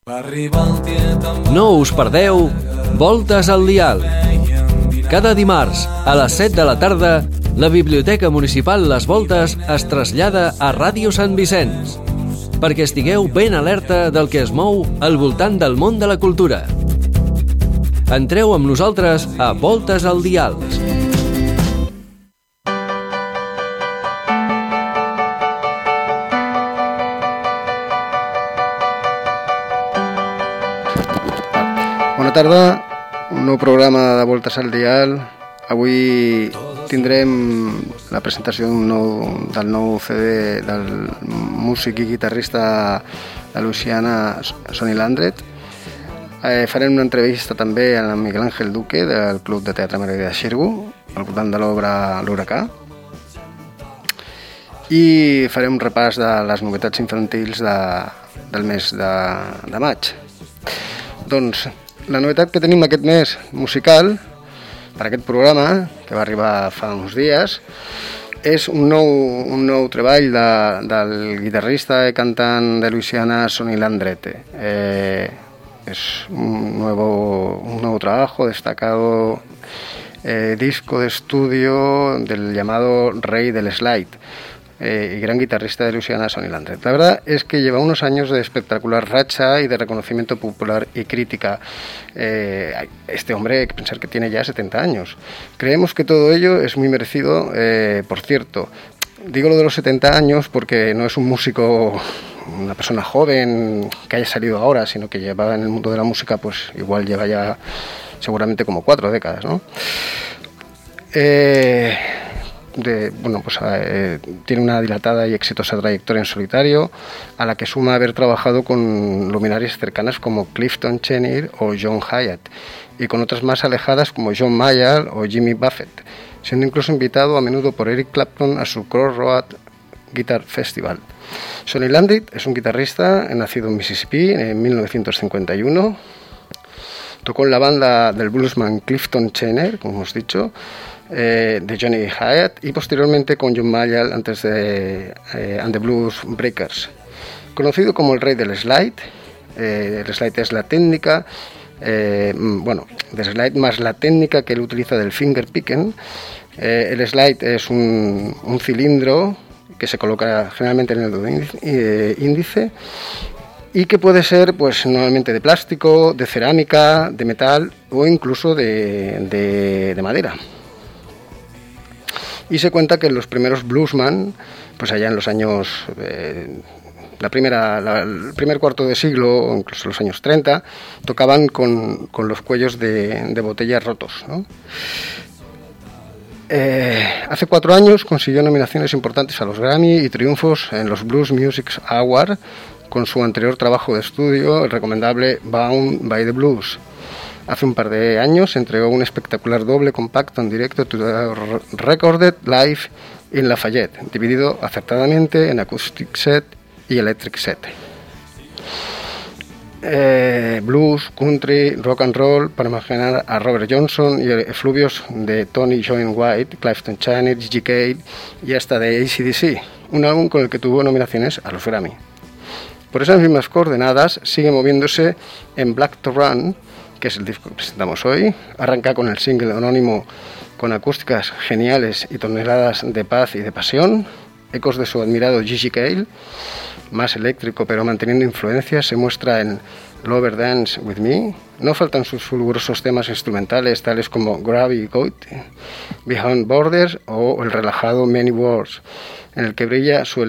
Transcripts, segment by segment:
No us perdeu Voltes al Dial. Cada dimarts a les 7 de la tarda, la Biblioteca Municipal Les Voltes es trasllada a Ràdio Sant Vicenç, perquè estigueu ben alerta del que es mou al voltant del món de la cultura. Entreu amb nosaltres a Voltes al Dial. Bona tarda, un nou programa de Voltes al Dial. Avui tindrem la presentació del nou CD del músic i guitarrista de Louisiana, Sonny Landreth. Farem una entrevista també amb Miguel Ángel Duque del Club de Teatre Melodía de Xirgu, al voltant de l'obra L'Huracà. I farem un repàs de les novetats infantils del mes de maig. Doncs la novetat que tenim aquest mes musical per aquest programa, que va arribar fa uns dies, és un nou treball del guitarrista i cantant de Louisiana, Sonny Landreth. Es un nuevo trabajo, destacado disco de estudio del llamado Rey del Slide. Y gran guitarrista de Louisiana, Sonny Landreth. La verdad es que lleva unos años de espectacular racha y de reconocimiento popular y crítica. Este hombre, hay que pensar que tiene ya 70 años. Creemos que todo ello es muy merecido. Por cierto, digo lo de los 70 años porque no es un músico, una persona joven que haya salido ahora, sino que lleva en el mundo de la música, pues igual lleva ya seguramente como 4 décadas, ¿no? Tiene una dilatada y exitosa trayectoria en solitario, a la que suma haber trabajado con luminarias cercanas como Clifton Chenier o John Hyatt, y con otras más alejadas como John Mayall o Jimmy Buffett, siendo incluso invitado a menudo por Eric Clapton a su Crossroad Guitar Festival. Sonny Landreth es un guitarrista nacido en Mississippi en 1951. Tocó en la banda del bluesman Clifton Chenier, como hemos dicho, de Johnny Hyatt, y posteriormente con John Mayall antes de And the Blues Breakers. Conocido como el rey del slide, el slide es la técnica, del slide más la técnica que él utiliza del finger picking. El slide es un cilindro que se coloca generalmente en el dedo índice y que puede ser pues normalmente de plástico, de cerámica, de metal o incluso de madera. Y se cuenta que los primeros bluesman, pues allá en los años, el primer cuarto de siglo, o incluso los años 30, tocaban con los cuellos de botellas rotos, ¿no? Hace 4 años consiguió nominaciones importantes a los Grammy y triunfos en los Blues Music Awards con su anterior trabajo de estudio, el recomendable Bound by the Blues. Hace un par de años entregó un espectacular doble compacto en directo recorded live in Lafayette, dividido acertadamente en acoustic set y electric set. Blues, country, rock and roll, para imaginar a Robert Johnson y efluvios de Tony Joyce White, Clifton Chenier, Gigi Cale y hasta de AC/DC, un álbum con el que tuvo nominaciones a los Grammy. Por esas mismas coordenadas sigue moviéndose en Black to Run, que es el disco que presentamos hoy. Arranca con el single anónimo con acústicas geniales y toneladas de paz y de pasión, ecos de su admirado Gigi Cale, más eléctrico pero manteniendo influencias, se muestra en Lover Dance With Me. No faltan sus fulgurosos temas instrumentales tales como Gravity Goat, Behind Borders o el relajado Many Words, en el que brilla su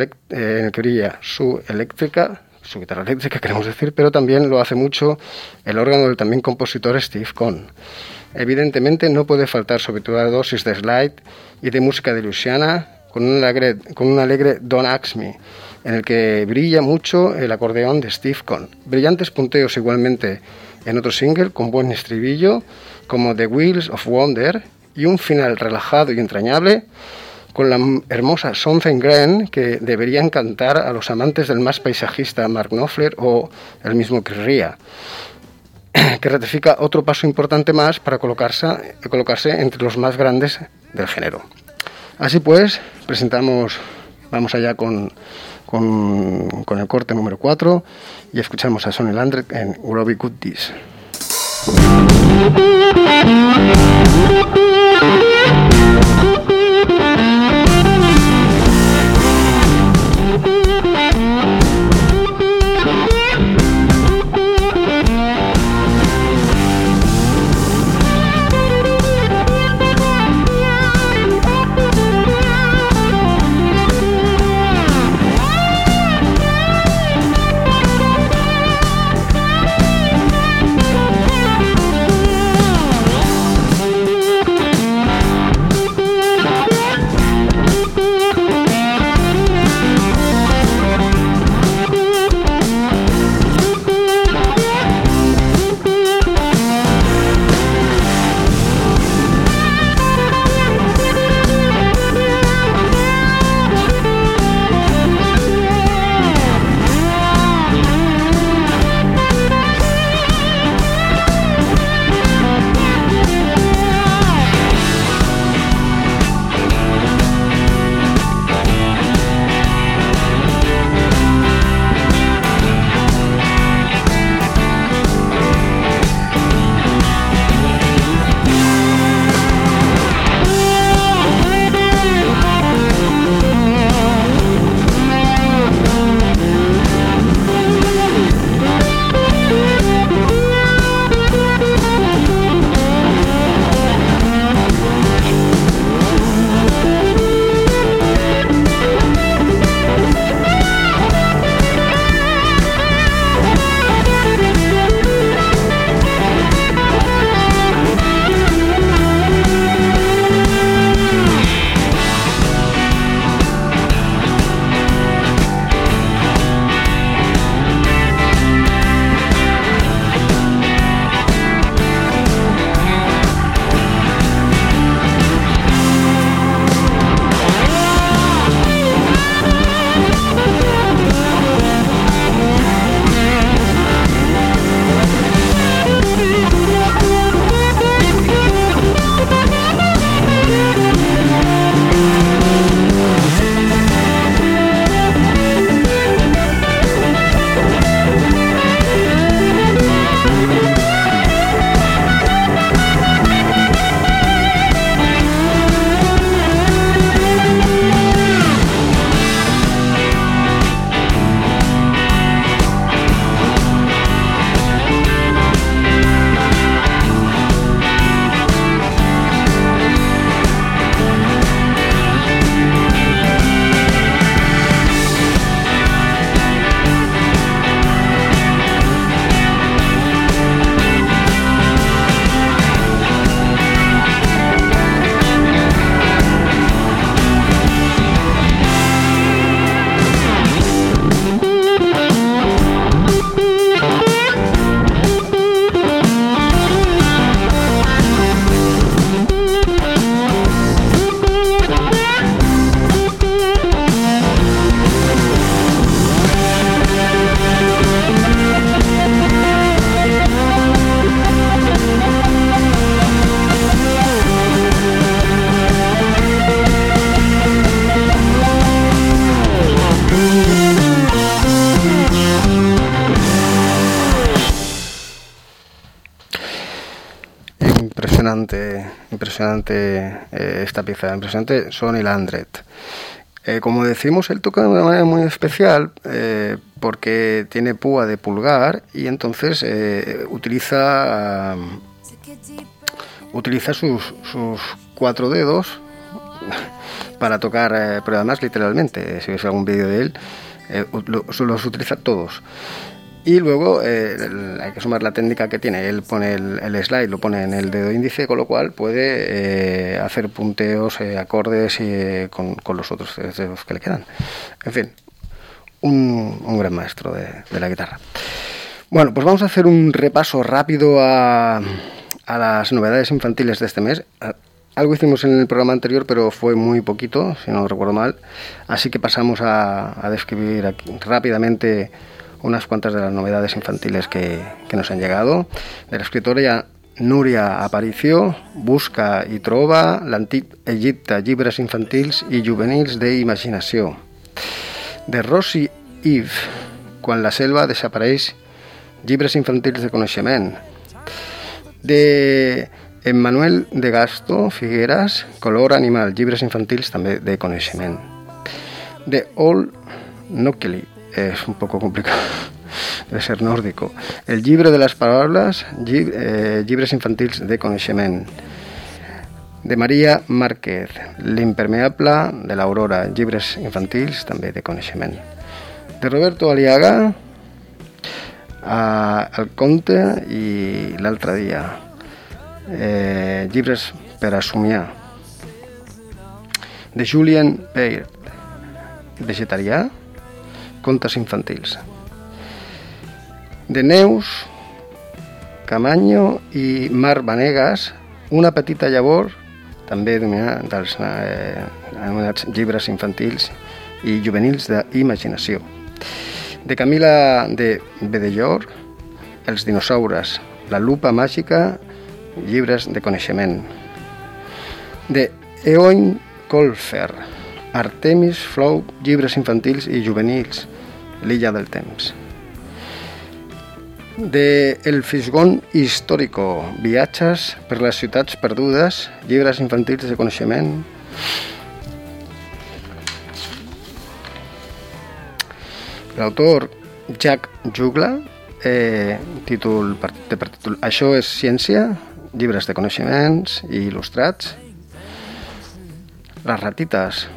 guitarra eléctrica, queremos decir, pero también lo hace mucho el órgano del también compositor Steve Cohn. Evidentemente no puede faltar sobre todo la dosis de slide y de música de Louisiana con un alegre Don't Ask Me, en el que brilla mucho el acordeón de Steve Cohn. Brillantes punteos igualmente en otro single con buen estribillo como The Wheels of Wonder y un final relajado y entrañable con la hermosa Something Grand que debería encantar a los amantes del más paisajista Mark Knopfler o el mismo Chris Rea, que ratifica otro paso importante más para colocarse entre los más grandes del género. Así pues, vamos allá con con el corte número 4 y escuchamos a Sonny Landreth en Groovy Goodies. Impresionante esta pieza, impresionante Sonny Landreth. Como decimos, él toca de una manera muy especial porque tiene púa de pulgar y entonces utiliza sus 4 dedos para tocar, pero además literalmente, si ves algún vídeo de él, los utiliza todos. Y luego hay que sumar la técnica que tiene. Él pone el slide, lo pone en el dedo índice, con lo cual puede hacer punteos, acordes con los otros dedos que le quedan. En fin, un gran maestro de la guitarra. Bueno, pues vamos a hacer un repaso rápido a las novedades infantiles de este mes. Algo hicimos en el programa anterior, pero fue muy poquito, si no recuerdo mal. Así que pasamos a describir aquí rápidamente unas cuantas de las novedades infantiles que nos han llegado. De la escritora Núria Aparicio, Busca i Troba, l'antic Egipte, llibres infantils i juvenils d'imaginació. De Rosie Eve, Quan la selva desapareix, llibres infantils de coneixement. De Emmanuel de Gasto Figueras, Color animal, llibres infantils també de coneixement. De Ol Nokeli, es un poco complicado, debe ser nórdico. El llibre de les paraules, llibres infantils de coneixement. De Maria Márquez, L'impermeable de l'Aurora, llibres infantils també de coneixement. De Roberto Aliaga, El conte i l'altre dia, llibres per a somiar. De Julien Baird, Vegetarià, contes infantils. De Neus Camaño i Mar Vanegas, Una petita llavor, també dels anomenats llibres infantils i juvenils d'imaginació. De Camila de Bedellor, Els dinosaures, La lupa màgica, llibres de coneixement. De Eoin Colfer, Artemis Flow, llibres infantils i juvenils, L'illa del temps. De El Fisgón Histórico, Viatges per les ciutats perdudes, llibres infantils de coneixement. L'autor Jack Jugla, títol Això és ciència, llibres de coneixements i il·lustrats. Les ratites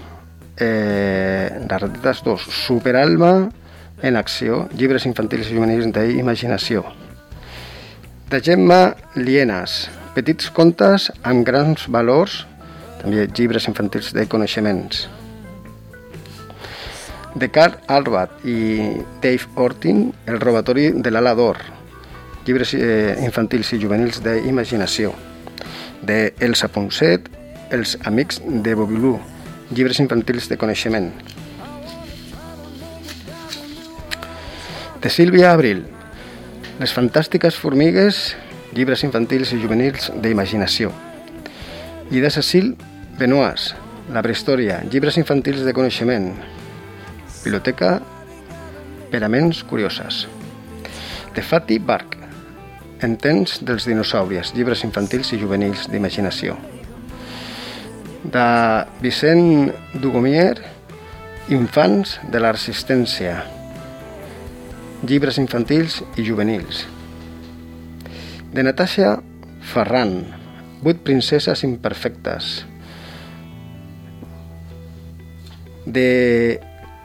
2, Superalma en acció, llibres infantils i juvenils d'imaginació. De Gemma Lienas, Petits contes amb grans valors, també llibres infantils de coneixements. De Carl Albat i Dave Ortin, El robatori de l'ala d'or, llibres infantils i juvenils d'imaginació. De Elsa Ponset, Els amics de Bobilú, llibres infantils de coneixement. De Sílvia Abril, Les fantàstiques formigues, llibres infantils i juvenils d'imaginació. I de Cecil Benoist, La prehistòria, llibres infantils de coneixement. Biblioteca per a ments curioses. De Fatih Bark, En temps dels dinosaures, llibres infantils i juvenils d'imaginació. De Vicent Dugomier, Infants de la resistència, llibres infantils i juvenils. De Natasha Ferran, 8 princeses imperfectes. De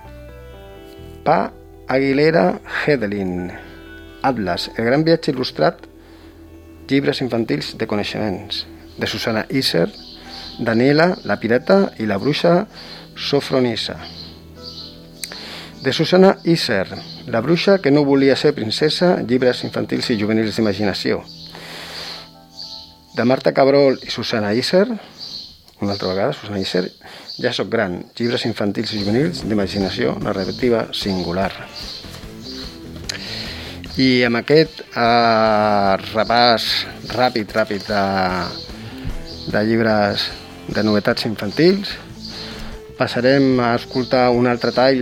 Pa Aguilera Hedelin, Atlas, el gran viatge il·lustrat, llibres infantils de coneixements. De Susana Iser, Daniela, la pirata i la bruixa Sofronissa. De Susana Iser, La bruixa que no volia ser princesa, llibres infantils i juvenils d'imaginació. De Marta Cabrol i Susana Iser, una altra vegada, Susana Iser, Ja soc gran, llibres infantils i juvenils d'imaginació narrativa singular. I amb aquest repàs ràpid de llibres de novetats infantils, passarem a escoltar un altre tall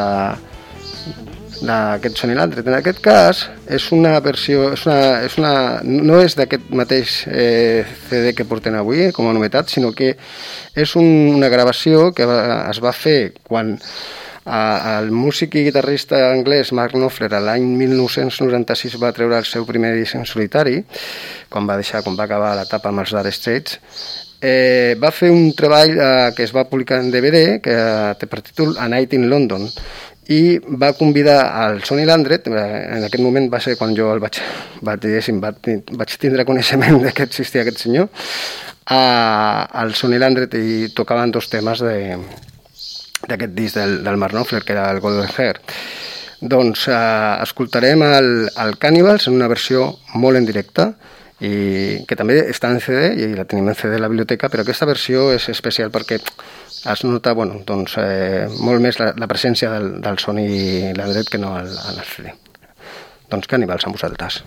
d'aquest Son i l'Aldred. En aquest cas és una versió, no és d'aquest mateix CD que portem avui com a novetat, sinó que és una gravació que es va fer quan el músic i guitarrista anglès Mark Knopfler l'any 1996 va treure el seu primer disc en solitari, quan va acabar l'etapa amb els Dire Straits. Va fer un treball que es va publicar en DVD que té per títol A Night in London, i va convidar al Son i l'Aldred. En aquest moment va ser quan jo vaig tindre coneixement que existia aquest senyor, al Son i l'Aldred, i tocaven 2 temes d'aquest disc del Mark Knopfler, que era el Golden Hair. Doncs escoltarem el Cannibals en una versió molt en directe, i que també està en CD i la tenim en CD a la biblioteca, però aquesta versió és especial perquè es nota molt més la presència del Son i l'Aldred que no en el CD. Doncs Cannibals amb vosaltres.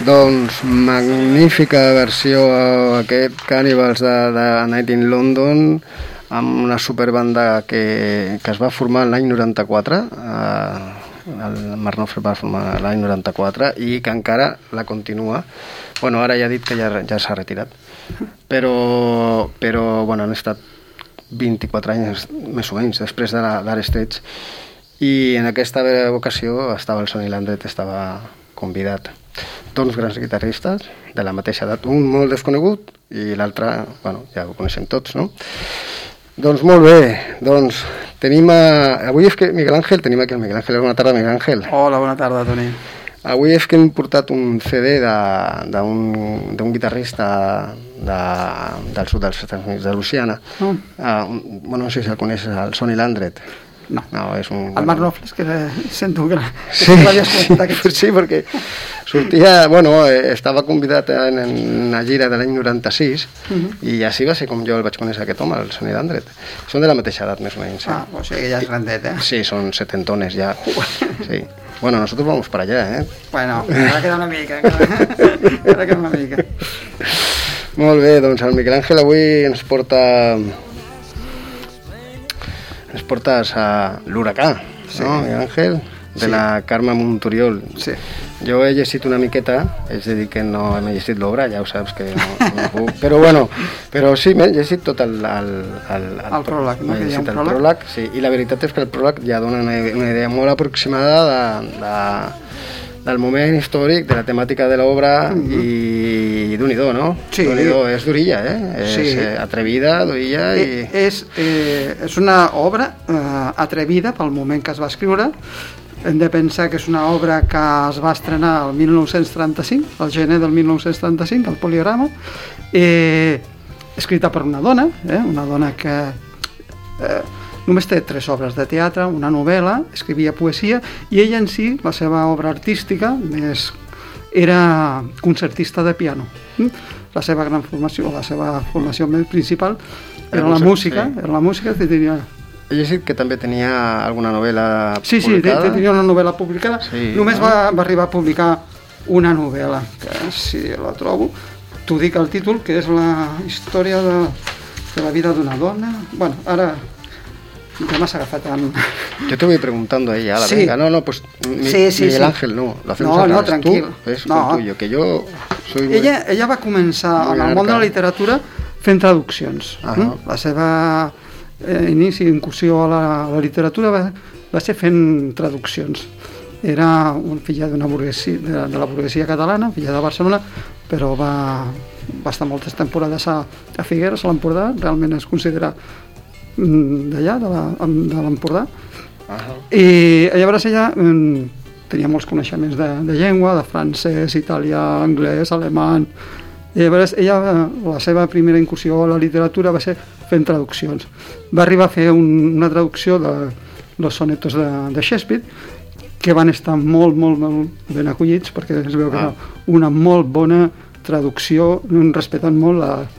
Doncs magnífica versió aquest Cannibals de Night in London, amb una superbanda que es va formar l'any 94, el Mark Knopfler va formar l'any 94 i que encara la continua. Bueno, ara ja ha dit que ja s'ha retirat, però bueno, han estat 24 anys més o menys després d'Are Straits, i en aquesta ocasió estava el Sonny Landreth, estava convidat. Dos grans guitarristes de la mateixa edat, un molt desconegut i l'altre, bueno, ja ho coneixem tots, no? Doncs molt bé, doncs tenim avui és que Miguel Ángel, tenim aquí el Miguel Ángel. Bona tarda, Miguel Ángel. Hola, bona tarda, Toni. Avui és que hem portat un CD d'un guitarrista del sud dels Estats Units, de Louisiana. Bueno, no sé si el coneixes, el Sonny Landreth. No, és un... El Mark Knopfler, és que sento que sí, l'havies comentat. Sí, perquè sortia, bueno, estava convidat en una gira de l'any 96 i així va ser com jo el vaig conèixer aquest home, el Sonny Landreth. Són de la mateixa edat, més o menys. O sigui que ja és grandet, Sí, són setentones ja. Sí. Bueno, nosotros vamos para allá, Bueno, encara queda una mica. Encara queda una mica. Molt bé, doncs el Miguel Ángel avui ens portes a l'Huracà, sí. No, Miguel Ángel? De la Carme Montoriol. Sí. Jo he llegit una miqueta, és a dir que no he llegit l'obra, ja ho saps que no puc, però bueno, però sí, m'he llegit tot el pròleg, no? M'he llegit el pròleg, sí, i la veritat és que el pròleg ja dona una idea molt aproximada del moment històric, de la temàtica de l'obra i d'un-i-do, no? Sí. D'un-i-do, és durilla, És atrevida, durilla i... És una obra atrevida pel moment que es va escriure. Hem de pensar que és una obra que es va estrenar el 1935, el gener del 1935, al Poligrama, escrita per una dona que només té 3 obres de teatre, una novel·la, escrivia poesia, i ella en si, la seva obra artística, era concertista de piano. La seva gran formació, la seva formació més principal era la música, que tenia... He llegit que també tenia alguna novel·la publicada. Sí, tenia una novel·la publicada. Sí, només va arribar a publicar una novel·la, que si la trobo, t'ho dic el títol, que és la història de la vida d'una dona. Bueno, ara ja m'has agafat amb... Yo te voy preguntando a ella, sí. Venga, no, pues Miguel Ángel no, lo hacemos al revés. Tranquil. Tú es con tuyo, que yo soy ella va començar en el món de la literatura fent traduccions. La seva inici, incursió a la literatura va ser fent traduccions. Era filla d'una burguesia, de la burguesia catalana, filla de Barcelona, però va estar moltes temporades a Figueres, a l'Empordà, realment es considera d'allà, de l'Empordà. I llavors ella tenia molts coneixements de llengua, de francès, italià, anglès, alemany. I llavors ella, la seva primera incursió a la literatura va ser fent traduccions. Va arribar a fer una traducció de los sonetos de Shakespeare, que van estar molt ben acollits, perquè es veu que era una molt bona traducció, respectant molt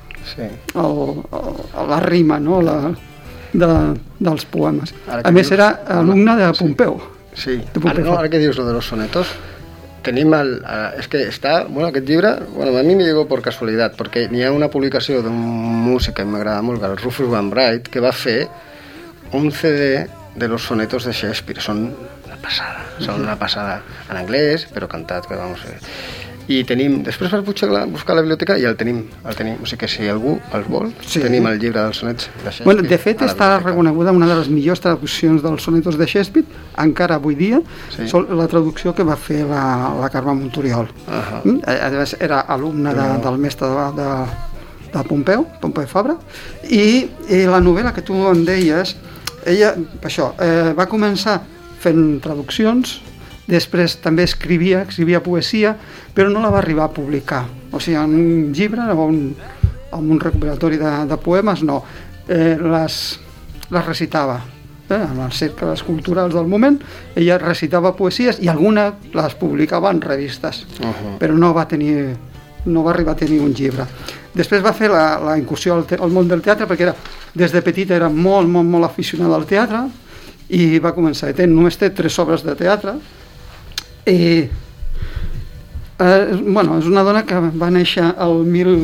la rima, no? dels poemes. A més, era alumne de Pompeu. Sí, ara que dius lo de los sonetos, tenim és que està, aquest llibre, a mi me llegó por casualidad, perquè n'hi ha una publicació d'un músic que m'agrada molt, el Rufus Van Bright, que va fer un CD de los sonetos de Shakespeare. Són una passada en anglès, però cantat, que vamos a ver. I tenim, després vas buscar a la biblioteca i el tenim, o sigui que si algú els vol, tenim el llibre dels sonets de Shakespeare. De fet, està reconeguda una de les millors traduccions dels sonetos de Shakespeare, encara avui dia, la traducció que va fer la Carme Montoriol. Era alumne del mestre de Pompeu Fabra, i la novel·la que tu em deies, ella, això, va començar fent traduccions, després també escrivia poesia, però no la va arribar a publicar. O sigui, en un llibre o en un recopilatori de poemes, no. Les recitava en els cercles culturals del moment. Ella recitava poesies i alguna les publicava en revistes, però no va arribar a tenir un llibre. Després va fer la incursió al món del teatre, perquè des de petita era molt aficionada al teatre, i va començar. Només té 3 obres de teatre, i Bueno, és una dona que va néixer el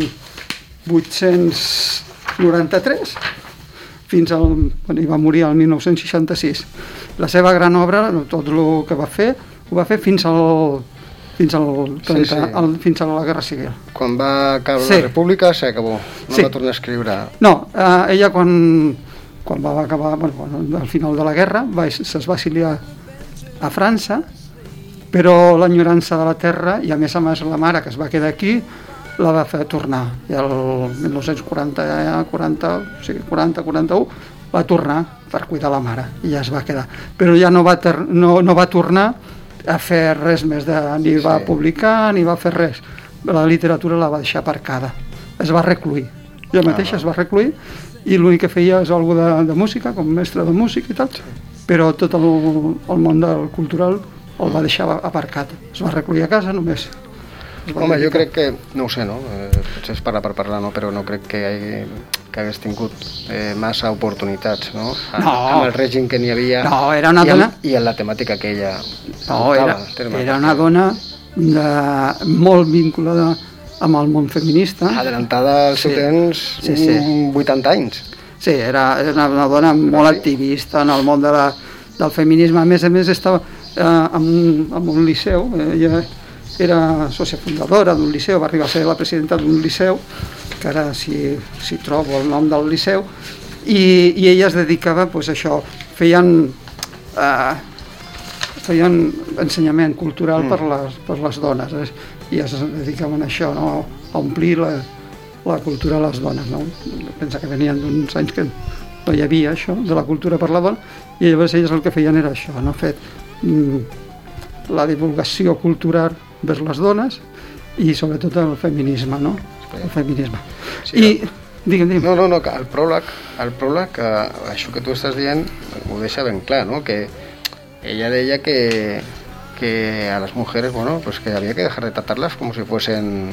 1893 fins al... Bueno, i va morir el 1966. La seva gran obra, tot el que va fer, ho va fer fins a la Guerra Civil. Quan va caure la República s'acabó, no va tornar a escriure. No, ella quan va acabar, al final de la guerra, es va exiliar a França, però l'enyorança de la terra i a més la mare que es va quedar aquí la va fer tornar, i el 1940-41 va tornar per cuidar la mare i ja es va quedar, però ja no va tornar a fer res més, ni va publicar ni va fer res, la literatura la va deixar aparcada, es va recluir, ella mateixa es va recluir i l'únic que feia és alguna de música, com mestre de música i tal, però tot el món del cultural el va deixar aparcat, es va recluir a casa només. Home, jo crec que, no ho sé, no? Potser és parlar per parlar, no? Però no crec que hagués tingut massa oportunitats, no? Amb el règim que n'hi havia i en la temàtica que ella portava. Era una dona molt vinculada amb el món feminista. Adelantada al seu temps, 80 anys. Sí, era una dona molt activista en el món del feminisme. A més estava en un liceu, ella era sòcia fundadora d'un liceu, va arribar a ser la presidenta d'un liceu, que ara si trobo el nom del liceu, i ella es dedicava a això, feien ensenyament cultural per les dones, i es dedicaven a això, no? A omplir la cultura a les dones, no? Pensa que venien d'uns anys que no hi havia això, de la cultura per la dona, i llavors elles el que feien era això, no? Fet la divulgació cultural vers les dones i sobretot el feminisme, no? El feminisme. I digue'm. No, que el pròleg, això que tu estàs dient ho deixa ben clar, no? Que ella deia que a las mujeres, bueno, pues que había que dejar de tratarlas como si fuesen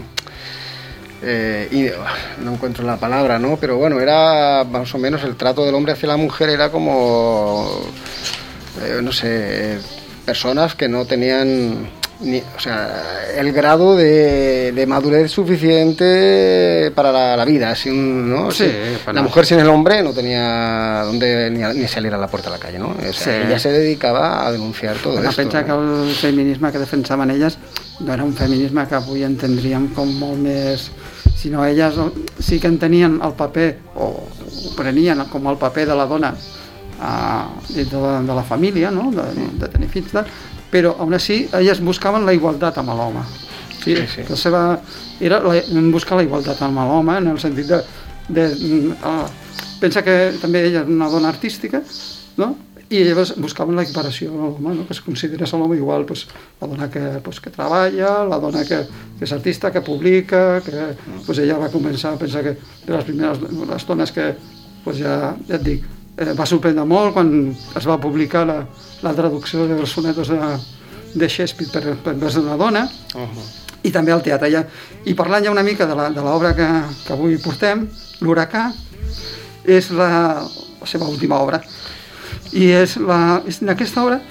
y no encuentro la palabra, ¿no? Pero bueno, era más o menos el trato del hombre hacia la mujer era como no sé, personas que no tenían el grado de madurez suficiente para la vida, ¿no? Sí, la mujer sin el hombre no tenía donde ni salir a la puerta de la calle, ¿no? Ella se dedicaba a denunciar todo esto. Pensa que el feminisme que defensaven elles no era un feminisme que avui entendríem com molt més, sinó elles sí que entenien el paper, o ho prenien com el paper de la dona de la família, no? De tenir fills, però aún així elles buscaven la igualtat amb l'home. Sí. La seva era buscar la igualtat amb l'home en el sentit pensa que també ella és una dona artística, no? I llavors buscaven l'equiparació a l'home, no? Que es considerés a l'home igual, la dona que treballa, la dona que és artista, que publica, que ella va començar a pensar que de les primeres les dones que ja et dic, va sorprendre molt quan es va publicar la traducció dels sonetos de Shakespeare per vers d'una dona, i també al teatre. I parlant ja una mica de l'obra que avui portem, l'Huracà, és la seva última obra. I en aquesta obra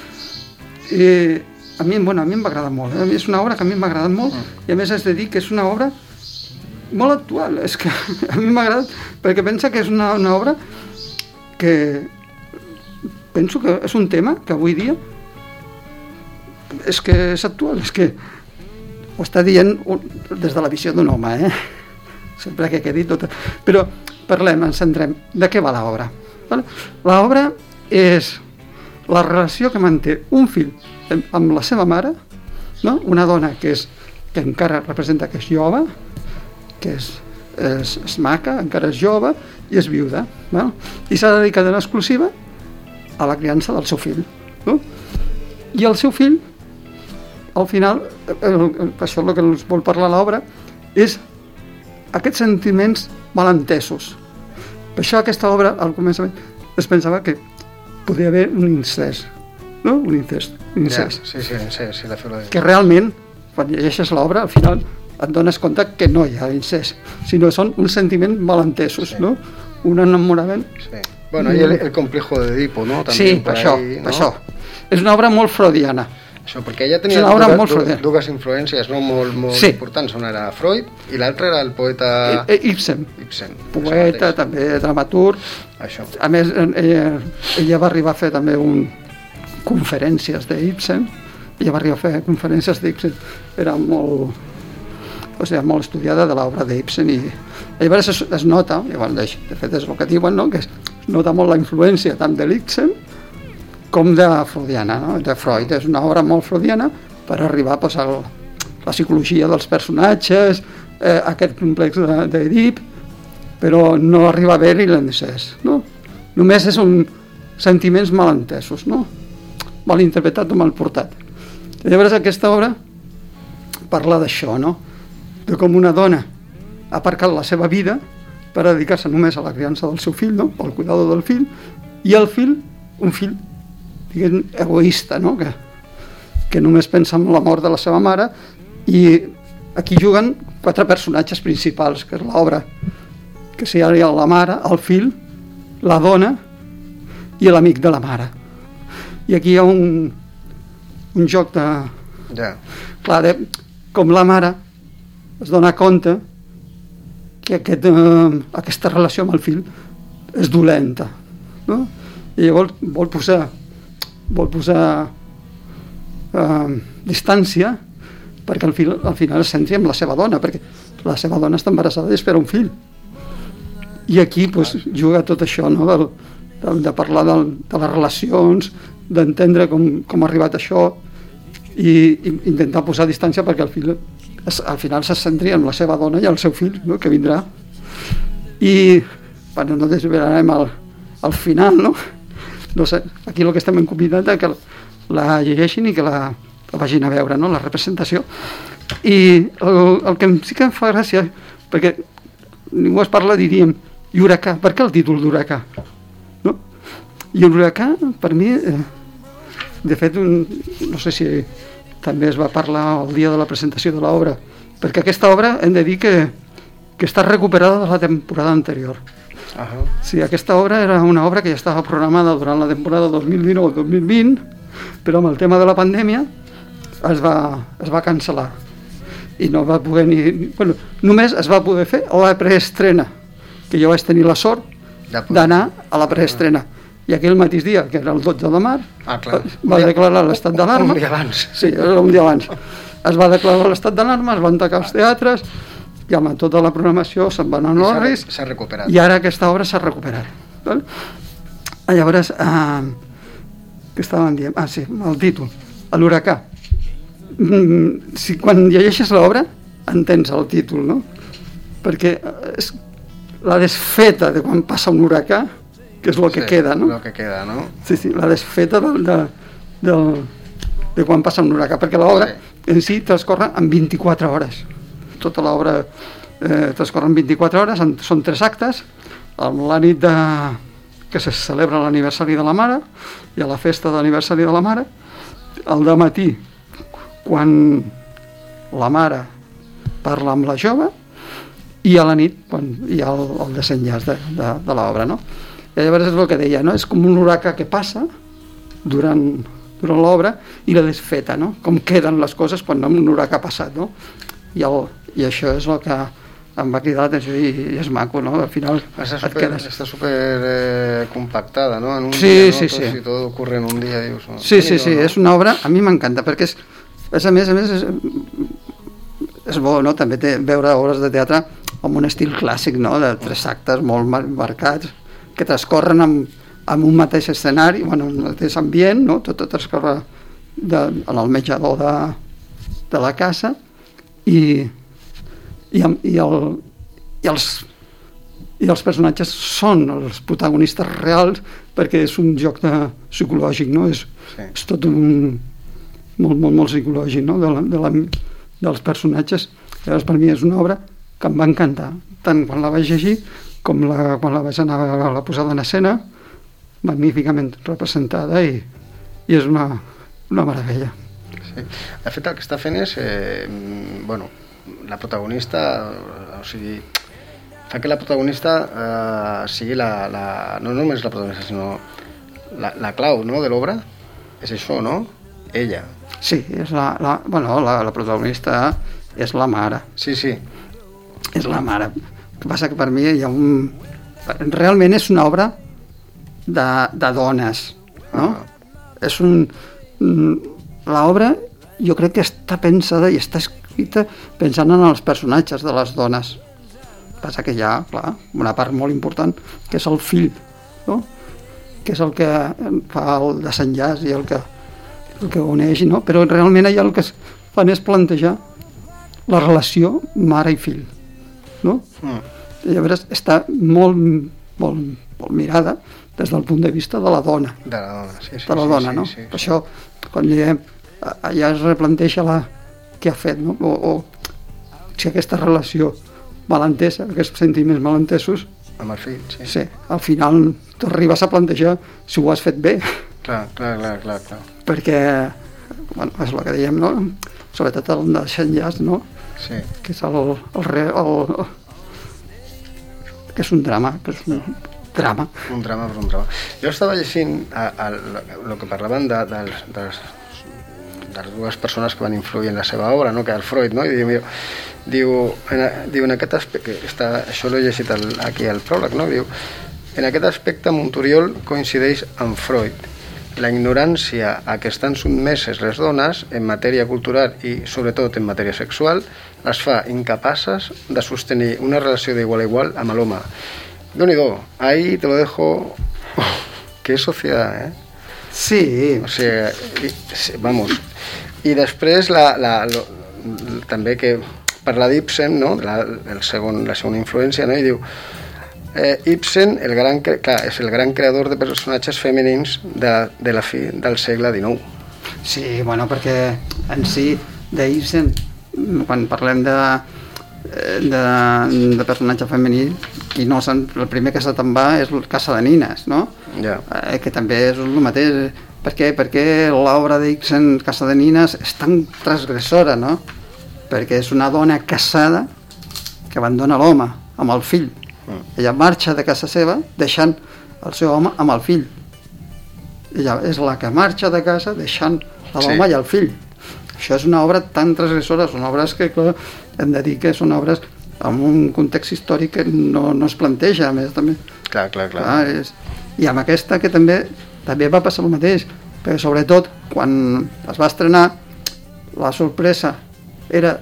a mi m'ha agradat molt. És una obra que a mi m'ha agradat molt, i a més has de dir que és una obra molt actual. És que a mi m'ha agradat perquè pensa que és una obra que penso que és un tema que avui dia és que és actual, és que ho està dient des de la visió d'un home, sempre que quedi tot. Però parlem, ens centrem, de què va l'obra? L'obra és la relació que manté un fill amb la seva mare, no? Una dona que encara representa que és jove, que és maca, encara és jove i és viuda, no? I s'ha dedicat en exclusiva a la criança del seu fill, no? I el seu fill, al final, això és el que ens vol parlar l'obra, és aquests sentiments malentesos. Per això aquesta obra, al començament, es pensava que podia haver un incest, no? Un incest. Sí, la figura de... Que realment, quan llegeixes l'obra, al final et dones compte que no hi ha incest, sinó són uns sentiments malentesos, no? Un enamorament... Sí. Bueno, i el complejo de Edipo, no? També sí, per això. És una obra molt freudiana. Això, perquè ella tenia dues influències, no? Molt importants. Una era Freud i l'altra era el poeta... Ibsen. Poeta, també dramaturg. Això. A més, ella va arribar a fer també conferències d'Ibsen. Ella va arribar a fer conferències d'Ibsen. Era molt estudiada de l'obra d'Ibsen i llavors es nota, de fet és el que diuen, no? Que es nota molt la influència tant de l'Ibsen com de freudiana, no? De Freud. És una obra molt freudiana per arribar a la psicologia dels personatges, aquest complex d'Èdip, però no arriba a haver-hi l'encès, no? Només són sentiments mal entesos, no? Mal interpretat o mal portat. Llavors aquesta obra parla d'això, no? De com una dona ha aparcat la seva vida per dedicar-se només a la criança del seu fill, no? Al cuidado del fill, i el fill, un fill diguem, egoista, no? Que només pensa en la mort de la seva mare, i aquí juguen 4 personatges principals, que és l'obra, que seria la mare, el fill, la dona i l'amic de la mare. I aquí hi ha un joc de... Clar, com la mare es dona compte que aquesta relació amb el fill és dolenta, no? I llavors vol posar distància perquè el fill al final es centri en la seva dona, perquè la seva dona està embarassada i espera un fill. I aquí juga tot això, no? De parlar de les relacions, d'entendre com ha arribat això i intentar posar distància perquè el fill al final se centri en la seva dona i el seu fill, no? Que vindrà. I no desvelarem al final, no? No sé, aquí el que estem convidant és que la llegeixin i que la vagin a veure, no? La representació. I el que sí que em fa gràcia, perquè ningú es parla, diríem, i huracà, per què el títol d'huracà? No? I l'huracà, per mi, de fet, no sé si també es va parlar el dia de la presentació de l'obra, perquè aquesta obra hem de dir que està recuperada de la temporada anterior. Sí, aquesta obra era una obra que ja estava programada durant la temporada 2019-2020, però amb el tema de la pandèmia es va cancel·lar i no va poder només es va poder fer la preestrena, que jo vaig tenir la sort d'anar a la preestrena, i aquell mateix dia, que era el 12 de març, va declarar l'estat d'alarma. Un dia abans. Sí, era un dia abans. Es va declarar l'estat d'alarma, es van tancar els teatres, i amb tota la programació se'n van anar a risc, s'ha recuperat. I ara aquesta obra s'ha recuperat. Llavors, què estàvem dient? Sí, el títol, l'huracà. Si quan llegeixes l'obra entens el títol, no? Perquè és la desfeta de quan passa un huracà, que és el que queda, no? El que queda, no? Sí, la desfeta de quan passa un huracà, perquè l'obra en si transcorre en 24 hores. Tota l'obra transcorre en 24 hores, són 3 actes, la nit que se celebra l'aniversari de la mare, i a la festa d'aniversari de la mare, al dematí, quan la mare parla amb la jove, i a la nit, quan hi ha el desenllaç de l'obra, no? I llavors és el que deia, no? És com un huracà que passa durant l'obra i la desfeta, no? Com queden les coses quan un huracà ha passat, no? I això és el que em va cridar l'atenció i és maco, no? Al final està super compactada, no? En un dia, no? Si tot ocorre en un dia, dius... Sí, és una obra, a mi m'encanta, perquè a més és bo, no? També veure obres de teatre amb un estil clàssic, no? De 3 actes molt marcats, que transcorren amb un mateix escenari, un mateix ambient, no? Tot transcorre en el menjador de la casa, i els personatges són els protagonistes reals, perquè és un joc psicològic, no? És tot molt psicològic, no? Dels personatges. Llavors, per mi és una obra que em va encantar, tant quan la vaig llegir com quan la vaig anar a la posada en escena, magníficament representada, i és una meravella. De fet, el que està fent és la protagonista, o sigui, fa que la protagonista sigui no només la protagonista, sinó la clau, no?, de l'obra, és això, no? Ella. Sí, és la protagonista és la mare. Sí. És la mare. El que passa que per mi hi ha realment és una obra de dones, no? És l'obra jo crec que està pensada i està escrita pensant en els personatges de les dones. Passa que hi ha, clar, una part molt important, que és el fill, no? Que és el que fa el desenllaç i el que uneix, no? Però realment allà el que es fan és plantejar la relació mare i fill, no? I llavors està molt mirada des del punt de vista de la dona. De la dona, sí. De la dona, no? Per això, quan diem, allà es replanteja què ha fet, no? O si aquesta relació malentesa, aquests sentiments malentesos amb el fill, sí. Sí, al final t'arribes a plantejar si ho has fet bé. Clar. Perquè, bueno, és el que dèiem, no? Sobretot el desenllaç, no? Sí. Que és que és un drama, però és un drama. Un drama. Jo estava llegint el que parlaven de les dues persones que van influir en la seva obra, no? Que el Freud, no? I diu en aquest aspecte, això l'he llegit aquí al pròleg, no? Diu, en aquest aspecte Monturiol coincideix amb Freud. La ignorància a què estan sotmeses les dones en matèria cultural i sobretot en matèria sexual les fa incapaces de sostenir una relació d'igual a igual amb l'home. Déu-n'hi-do, ahí te lo dejo. Qué sociedad, Sí. O sea, vamos. I després també que parla d'Ibsen, no? La segona influència, no? I diu Ibsen és el gran creador de personatges femenins de la fi del segle XIX. Sí, bueno, perquè en si d'Ibsen, quan parlem de personatge femení, el primer que se te'n va és Casa de Nines, no? Que també és el mateix. Per què? Perquè l'obra d'Ibsen, Casa de Nines, és tan transgressora, no? Perquè és una dona casada que abandona l'home amb el fill. Ella marxa de casa seva deixant el seu home amb el fill. Ella és la que marxa de casa deixant l'home i el fill. Això és una obra tan transgressora, són obres que, clar, hem de dir que són obres en un context històric que no es planteja, a més, també. Clar. I amb aquesta que també va passar el mateix, perquè sobretot quan es va estrenar la sorpresa era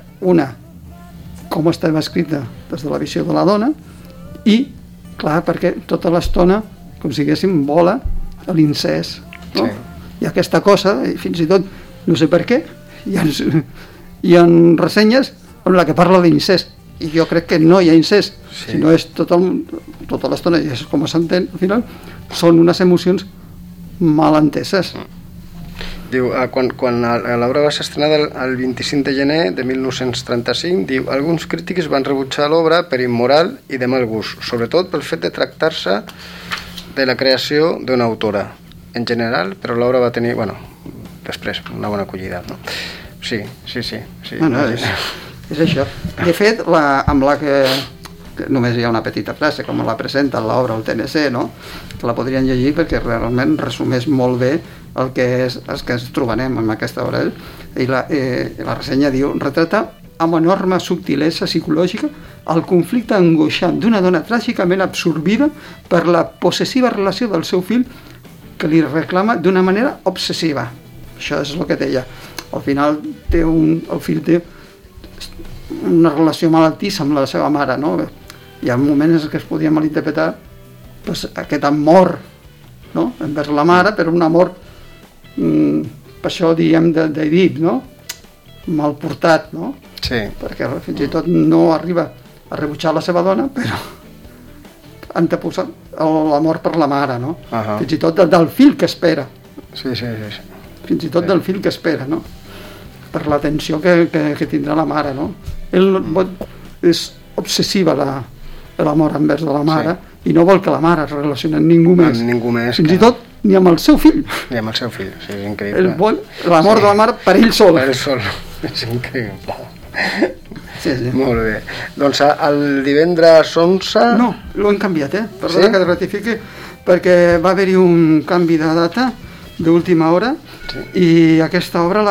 com estava escrita des de la visió de la dona i, clar, perquè tota l'estona, com si diguéssim, vola a l'incest, no? I aquesta cosa, i fins i tot, no sé per què, hi ha ressenyes en la que parla d'incest, i jo crec que no hi ha incest, sinó és tota l'estona, i és com s'entén, al final, són unes emocions mal enteses. Diu, quan l'obra va ser estrenada el 25 de gener de 1935, diu, alguns crítics van rebutjar l'obra per immoral i de mal gust, sobretot pel fet de tractar-se de la creació d'una autora. En general, però l'obra va tenir, després, una bona acollida, no? Sí. Bueno, és això. De fet, amb la que només hi ha una petita frase, com la presenta l'obra al TNC, no? Que la podrien llegir perquè realment resumeix molt bé el que ens trobarem en aquesta obra. I la ressenya diu: retrata amb enorme subtilesa psicològica el conflicte angoixant d'una dona tràgicament absorbida per la possessiva relació del seu fill que li reclama d'una manera obsessiva. Això és el que deia. Al final el fill té una relació malaltissa amb la seva mare, no? Hi ha moments que es podia malinterpretar aquest amor, no? Envers la mare, però un amor per això diem d'Edip, no? Mal portat, no? Sí. Perquè fins i tot no arriba a rebutjar la seva dona, però anteposar l'amor per la mare, no? Fins i tot del fill que espera. Sí. Fins i tot del fill que espera, no? Per l'atenció que tindrà la mare, no? És obsessiva l'amor envers de la mare i no vol que la mare es relacioni amb ningú més. Amb ningú més. Fins i tot ni amb el seu fill. Ni amb el seu fill, sí, és increïble. L'amor de la mare per ell sol. Per ell sol, és increïble. Sí. Molt bé. Doncs el divendres 11... No, l'ho hem canviat, Perdona que et ratifiqui, perquè va haver-hi un canvi de data. d'última hora, i aquesta obra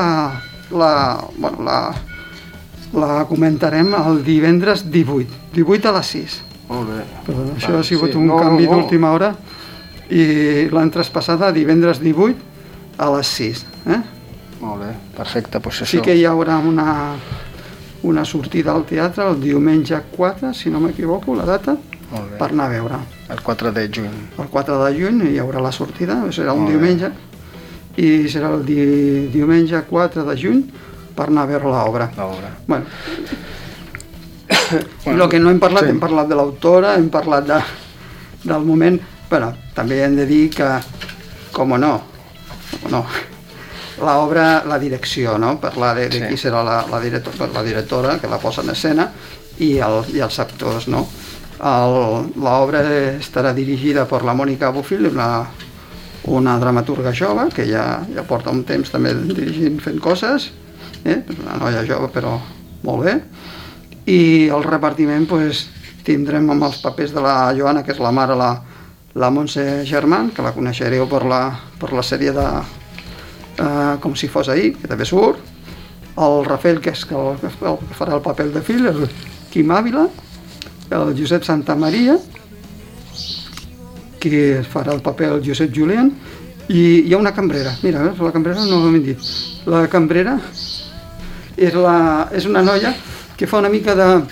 la comentarem el divendres 18 a les 6. Molt bé. Però això ha sigut un canvi d'última hora i l'han traspassada divendres 18 a les 6. Molt bé, perfecte. Pues sí que hi haurà una sortida al teatre el diumenge 4, si no m'equivoco, la data, per anar a veure. El 4 de juny. El 4 de juny hi haurà la sortida, serà un diumenge, i serà el diumenge 4 de juny per anar a veure l'obra. Bueno, el que no hem parlat, hem parlat de l'autora, hem parlat del moment, però també hem de dir que, com no, l'obra, la direcció, no? Parlar de qui serà la directora que la posa en escena i els actors, no? L'obra estarà dirigida per la Mònica Bofill, una dramaturga jove que ja porta un temps també dirigint, fent coses, una noia jove però molt bé, i el repartiment tindrem amb els papers de la Joana, que és la mare, la Montse Germán, que la coneixereu per la sèrie de Com si fos ahir, que també surt, el Rafael, que és el que farà el paper de fill, el Quim Ávila, el Josep Santamaria, que farà el paper el Josep Julián, i hi ha una cambrera. Mira, la cambrera no ho hem dit. La cambrera és una noia que fa una mica com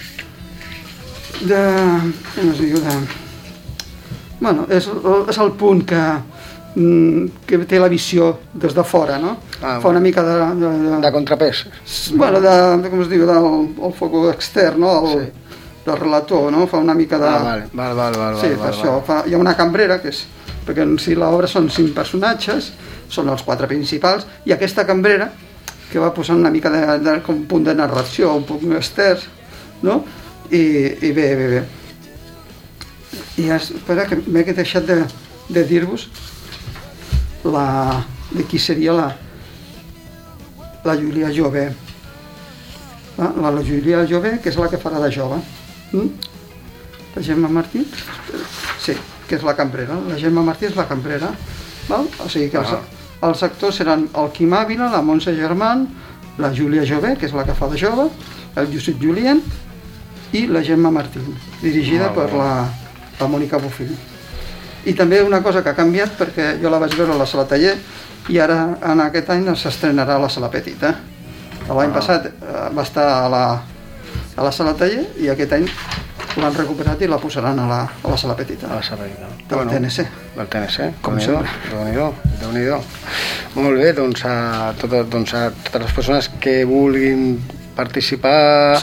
es diu, bueno, és el punt que té la visió des de fora, no? Fa una mica de contrapès. Bueno, com es diu, del foc extern, no? Del relator, no? Fa una mica de... Val. Sí, per això. Hi ha una cambrera, perquè si l'obra són 5 personatges, són els 4 principals, i aquesta cambrera, que va posant una mica com un punt de narració, un punt extern, no? I bé. I espera, que m'he deixat de dir-vos de qui seria la Júlia Jové. La Júlia Jové, que és la que farà de jove. La Gemma Martí? Sí, que és la cambrera. La Gemma Martí és la cambrera. O sigui que els actors seran el Quim Ávila, la Montse Germán, la Júlia Jové, que és la que fa de jove, el Josep Julián i la Gemma Martí, dirigida per la Mònica Bofill. I també una cosa que ha canviat, perquè jo la vaig veure a la Sala Taller i ara en aquest any s'estrenarà a la Sala Petita. L'any passat va estar a la Sala Taller i aquest any l'han recuperat i la posaran a la Sala Petita. A la Sala Petita. Del TNC. Del TNC, com sempre. Déu-n'hi-do. Molt bé, doncs a totes les persones que vulguin participar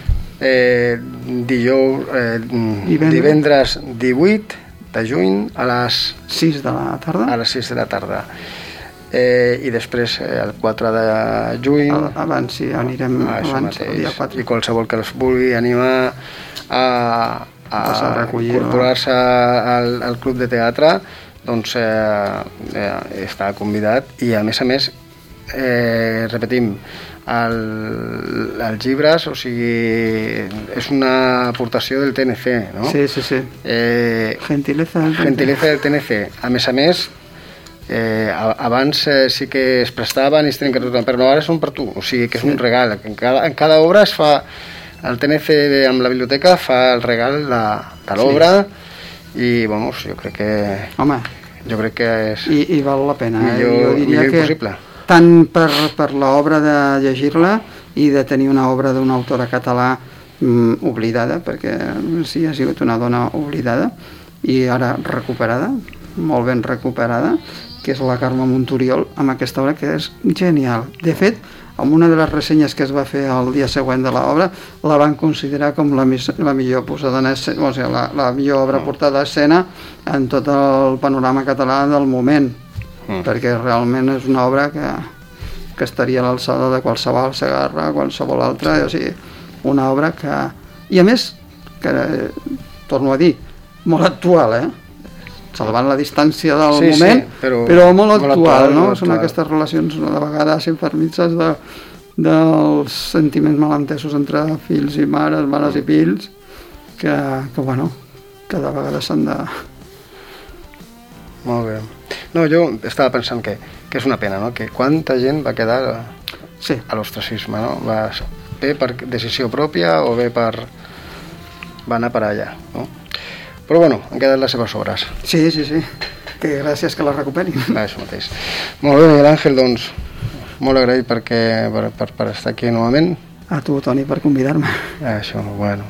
divendres 18 de juny a les 6 de la tarda. A les 6 de la tarda. I després el 4 de juny... Abans, sí, anirem abans, el dia 4. I qualsevol que els vulgui animar a incorporar-se al club de teatre, doncs està convidat. I a més, repetim, els llibres, o sigui, és una aportació del TNC, no? Sí. Gentileza del TNC. A més, abans sí que es prestaven i es tenen que retornar, però ara són per tu, o sigui que és un regal. En cada obra es fa, el TNC amb la biblioteca fa el regal de l'obra i, vamos, jo crec que... Home, jo crec que és... I val la pena, millor impossible. Tant per l'obra de llegir-la i de tenir una obra d'una autora català oblidada, perquè sí, ha sigut una dona oblidada i ara recuperada, molt ben recuperada, que és la Carme Montoriol, amb aquesta obra que és genial. De fet, amb una de les ressenyes que es va fer el dia següent de l'obra, la van considerar com la millor posada en escena, o sigui, la millor obra portada a escena en tot el panorama català del moment, perquè realment és una obra que estaria a l'alçada de qualsevol Segarra, qualsevol altra, o sigui, una obra que... I a més, que torno a dir, molt actual, salvant la distància del moment, però molt actual, no? Són aquestes relacions, de vegades enfermitges dels sentiments malentesos entre fills i mares i fills, que de vegades s'han de... Molt bé. No, jo estava pensant que que és una pena, no? Que quanta gent va quedar Sí. a l'ostracisme, no? Bé per decisió pròpia o bé va anar per allà, no? Però bueno, han quedat les seves obres. Sí. Que gràcies que la recuperin. Això mateix. Molt bé, Miguel Àngel, doncs, molt agraït per estar aquí novament. A tu, Toni, per convidar-me. Això, bueno.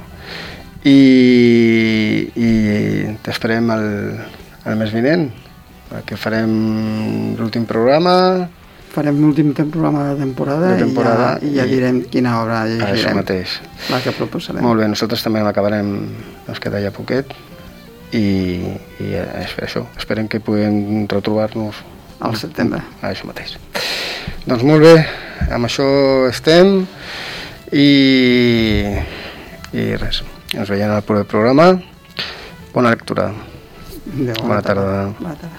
I t'esperem el mes vinent, perquè farem l'últim programa. Farem l'últim programa de temporada, i ja direm quina obra llegirem. Això mateix. La que proposarem. Molt bé, nosaltres també l'acabarem, ens queda ja poquet, i això, esperem que puguem retrobar-nos al setembre. Això mateix. Doncs molt bé, amb això estem, i res, ens veiem al proper programa. Bona lectura. Adéu, bona tarda. Bona tarda.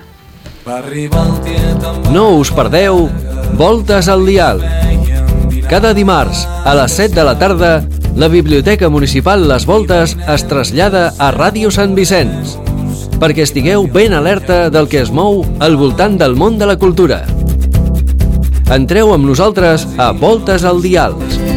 No us perdeu Voltes al Dial. Cada dimarts a les 7 de la tarda, la Biblioteca Municipal Les Voltes es trasllada a Ràdio Sant Vicenç, perquè estigueu ben alerta del que es mou al voltant del món de la cultura. Entreu amb nosaltres a Voltes al Dial.